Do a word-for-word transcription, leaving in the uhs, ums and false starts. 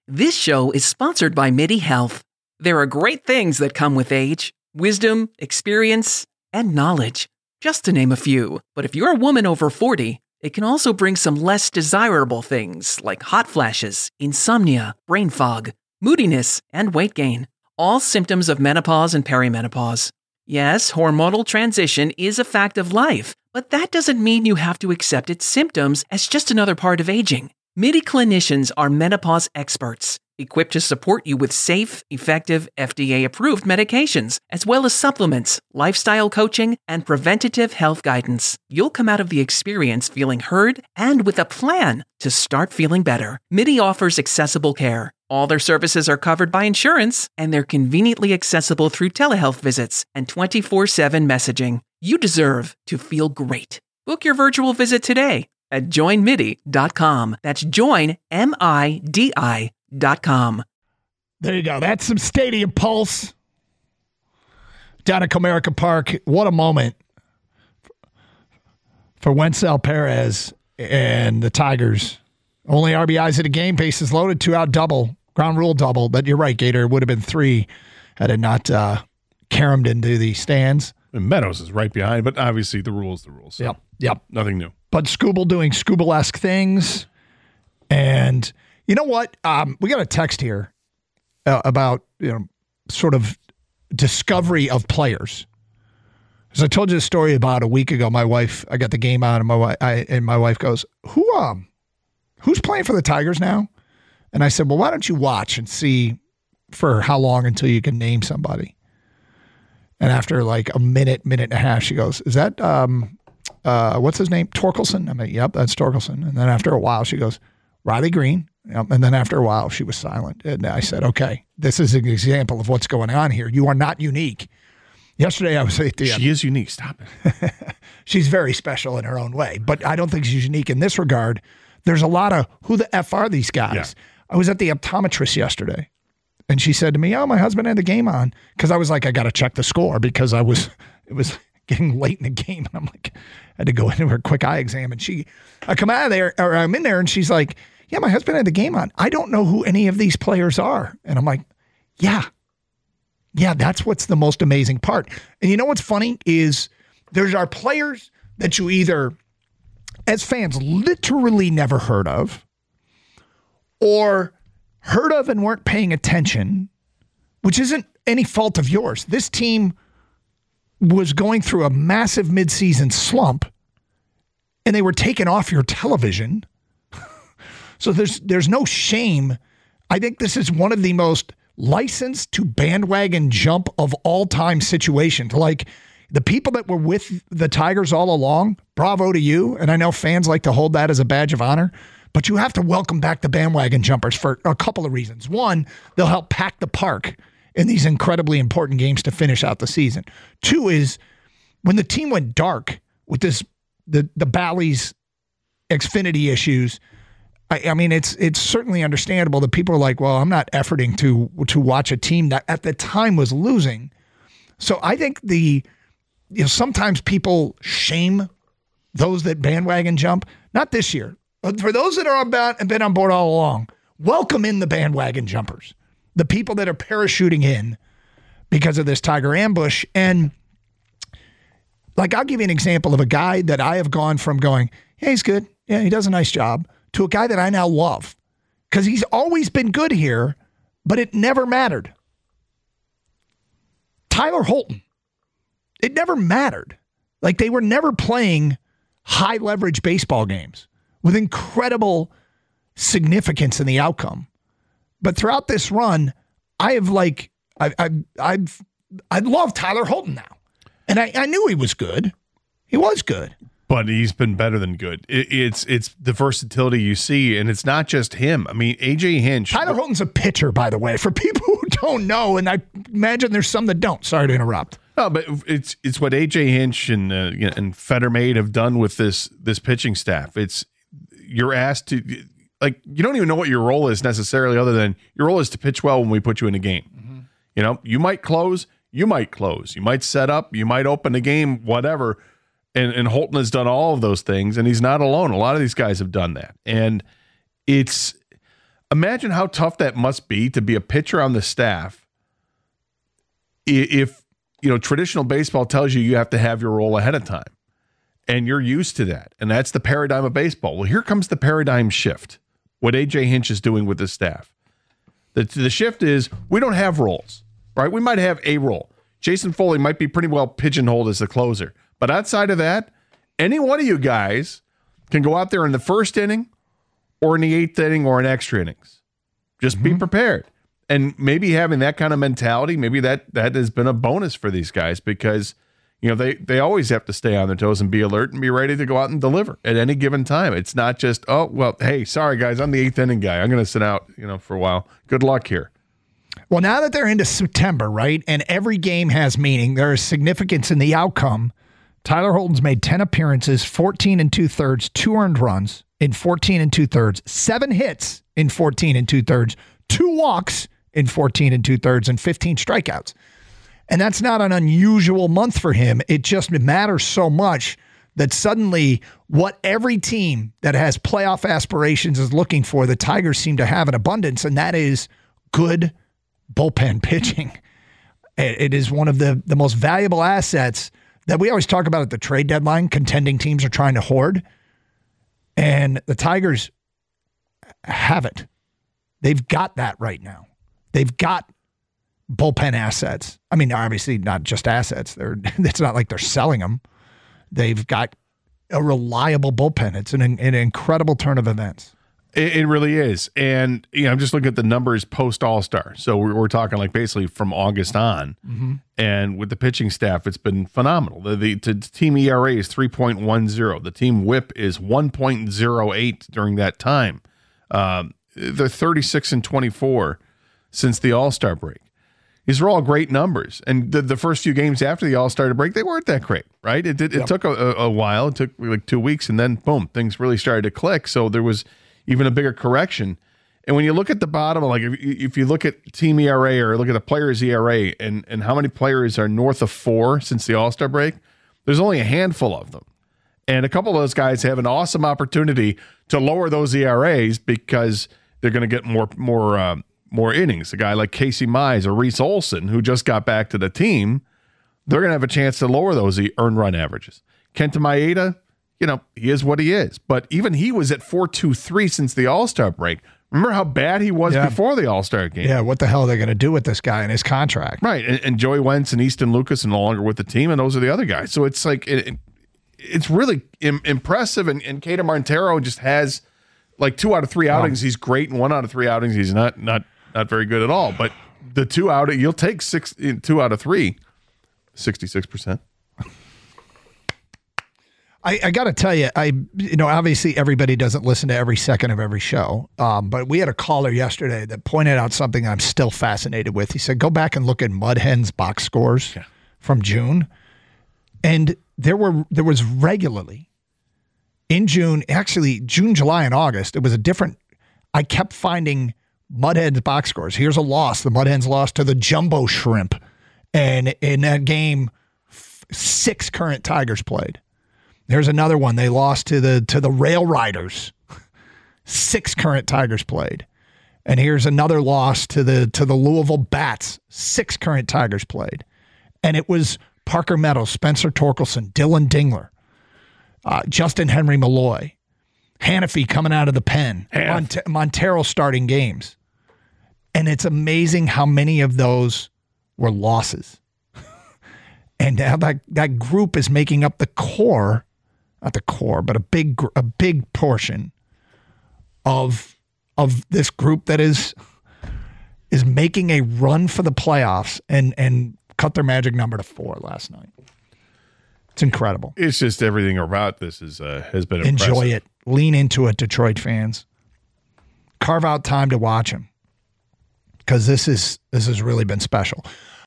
This show is sponsored by MIDI Health. There are great things that come with age, wisdom, experience, and knowledge, just to name a few. But if you're a woman over forty, it can also bring some less desirable things like hot flashes, insomnia, brain fog, moodiness, and weight gain. All symptoms of menopause and perimenopause. Yes, hormonal transition is a fact of life, but that doesn't mean you have to accept its symptoms as just another part of aging. MIDI clinicians are menopause experts, equipped to support you with safe, effective, F D A-approved medications, as well as supplements, lifestyle coaching, and preventative health guidance. You'll come out of the experience feeling heard and with a plan to start feeling better. MIDI offers accessible care. All their services are covered by insurance, and they're conveniently accessible through telehealth visits and twenty-four seven messaging. You deserve to feel great. Book your virtual visit today at join midi dot com. That's join, M I D I dot com. There you go. That's some stadium pulse down at Comerica Park. What a moment for Wenceel Perez and the Tigers. Only R B Is at a game. Bases loaded. Two out double. Ground rule double. But you're right, Gator. It would have been three had it not uh, caromed into the stands. And Meadows is right behind, but obviously the rule is the rule. So yep. Yep. Nothing new. But Scooble doing Scooble-esque things. And you know what? Um, we got a text here uh, about, you know, sort of discovery of players. As I told you a story about a week ago, my wife, I got the game on, and my wife, I, and my wife goes, "Who, um, who's playing for the Tigers now?" And I said, "Well, why don't you watch and see for how long until you can name somebody?" And after like a minute, minute and a half, she goes, "Is that um, uh, what's his name? Torkelson?" I mean, "Yep, that's Torkelson." And then after a while, she goes, "Riley Green." Yep. And then after a while, she was silent. And I said, "Okay, this is an example of what's going on here. You are not unique." Yesterday, I was at the. She is unique. Stop it. She's very special in her own way, but I don't think she's unique in this regard. There's a lot of who the F are these guys? Yeah. I was at the optometrist yesterday, and she said to me, "Oh, my husband had the game on," because I was like, I got to check the score because I was it was getting late in the game, and I'm like, I had to go into her quick eye exam, and she, I come out of there, or I'm in there, and she's like, "Yeah, my husband had the game on. I don't know who any of these players are," and I'm like, "Yeah." Yeah, that's what's the most amazing part. And you know what's funny is there's our players that you either, as fans, literally never heard of, or heard of and weren't paying attention, which isn't any fault of yours. This team was going through a massive midseason slump, and they were taken off your television. So there's there's no shame. I think this is one of the most licensed to bandwagon jump of all time situations. Like the people that were with the Tigers all along, bravo to you. And I know fans like to hold that as a badge of honor, but you have to welcome back the bandwagon jumpers for a couple of reasons. One, they'll help pack the park in these incredibly important games to finish out the season. Two is when the team went dark with this, the, the Bally's Xfinity issues, I, I mean, it's it's certainly understandable that people are like, well, I'm not efforting to to watch a team that at the time was losing. So I think the, you know, sometimes people shame those that bandwagon jump. Not this year. But for those that are about and been on board all along, welcome in the bandwagon jumpers. The people that are parachuting in because of this Tiger ambush. And like, I'll give you an example of a guy that I have gone from going, yeah, he's good. Yeah, he does a nice job, to a guy that I now love because he's always been good here, but it never mattered. Tyler Holton. It never mattered. Like, they were never playing high leverage baseball games with incredible significance in the outcome. But throughout this run, I have like, I, I, I've, I love Tyler Holton now. And I, I knew he was good. He was good. But he's been better than good. It, it's it's the versatility you see, and it's not just him. I mean, A J Hinch. Tyler Holton's a pitcher, by the way, for people who don't know, and I imagine there's some that don't. Sorry to interrupt. No, but it's it's what A J Hinch and uh, you know, and Fettermaid have done with this this pitching staff. It's you're asked to, like, you don't even know what your role is necessarily, other than your role is to pitch well when we put you in a game. Mm-hmm. You know, you might close, you might close, you might set up, you might open the game, whatever. And, and Holton has done all of those things, and he's not alone. A lot of these guys have done that. And it's, Imagine how tough that must be to be a pitcher on the staff. If, you know, traditional baseball tells you you have to have your role ahead of time and you're used to that. And that's the paradigm of baseball. Well, here comes the paradigm shift. What A J Hinch is doing with his staff. The, the shift is we don't have roles, right? We might have a role. Jason Foley might be pretty well pigeonholed as the closer. But outside of that, any one of you guys can go out there in the first inning or in the eighth inning or in extra innings. Just mm-hmm. be prepared. And maybe having that kind of mentality, maybe that that has been a bonus for these guys because, you know, they, they always have to stay on their toes and be alert and be ready to go out and deliver at any given time. It's not just, oh, well, hey, sorry, guys, I'm the eighth inning guy. I'm going to sit out, you know, for a while. Good luck here. Well, now that they're into September, right, and every game has meaning, there is significance in the outcome. Tyler Holton's made ten appearances, fourteen and two-thirds, two earned runs in fourteen and two-thirds, seven hits in fourteen and two-thirds, two walks in fourteen and two-thirds, and fifteen strikeouts. And that's not an unusual month for him. It just matters so much that suddenly what every team that has playoff aspirations is looking for, the Tigers seem to have in abundance, and that is good bullpen pitching. It is one of the, the most valuable assets that we always talk about at the trade deadline, contending teams are trying to hoard. And the Tigers have it. They've got that right now. They've got bullpen assets. I mean, obviously not just assets. They're, it's not like they're selling them. They've got a reliable bullpen. It's an, an incredible turn of events. It, it really is. And, you know, I'm just looking at the numbers post All-Star. So we're, we're talking like basically from August on. Mm-hmm. And with the pitching staff, it's been phenomenal. The, the, the team E R A is three point one oh. The team whip is one point oh eight during that time. Um, they're thirty-six and twenty-four since the All-Star break. These are all great numbers. And the, the first few games after the All-Star break, they weren't that great, right? It did, it yep. took a, a while. It took like two weeks, and then, boom, things really started to click. So there was even a bigger correction. And when you look at the bottom, like if, if you look at team E R A or look at the players' E R A and, and how many players are north of four since the All-Star break, there's only a handful of them. And a couple of those guys have an awesome opportunity to lower those E R As because they're going to get more more um, more innings. A guy like Casey Mize or Reese Olson, who just got back to the team, they're going to have a chance to lower those earned run averages. Kenta Maeda, you know, he is what he is. But even he was at four two three since the All-Star break. Remember how bad he was yeah. before the All-Star game? Yeah, what the hell are they going to do with this guy and his contract? Right, and, and Joey Wentz and Easton Lucas are no longer with the team, and those are the other guys. So it's like, it, it, it's really im- impressive, and, and Keita Montero just has like two out of three outings, oh. he's great, and one out of three outings, he's not not not very good at all. But the two out, you'll take six, two out of three, sixty-six percent. I, I got to tell you, I you know, obviously everybody doesn't listen to every second of every show, um, but we had a caller yesterday that pointed out something I'm still fascinated with. He said, go back and look at Mud Hen's box scores yeah. from June, and there were there was regularly in June, actually June, July, and August, it was a different. I kept finding Mud Hen's box scores. Here's a loss. The Mud Hens lost to the Jumbo Shrimp, and in that game, f- six current Tigers played. There's another one. They lost to the to the Rail Riders. Six current Tigers played. And here's another loss to the to the Louisville Bats. Six current Tigers played. And it was Parker Meadows, Spencer Torkelson, Dylan Dingler, uh, Justin Henry Malloy, Hannafy coming out of the pen, Mont- Montero starting games. And it's amazing how many of those were losses. And now that, that group is making up the core, not the core, but a big a big portion of of this group that is is making a run for the playoffs and and cut their magic number to four last night. It's incredible. It's just everything about this is uh, has been impressive. Enjoy it. Lean into it, Detroit fans. Carve out time to watch them because this is this has really been special.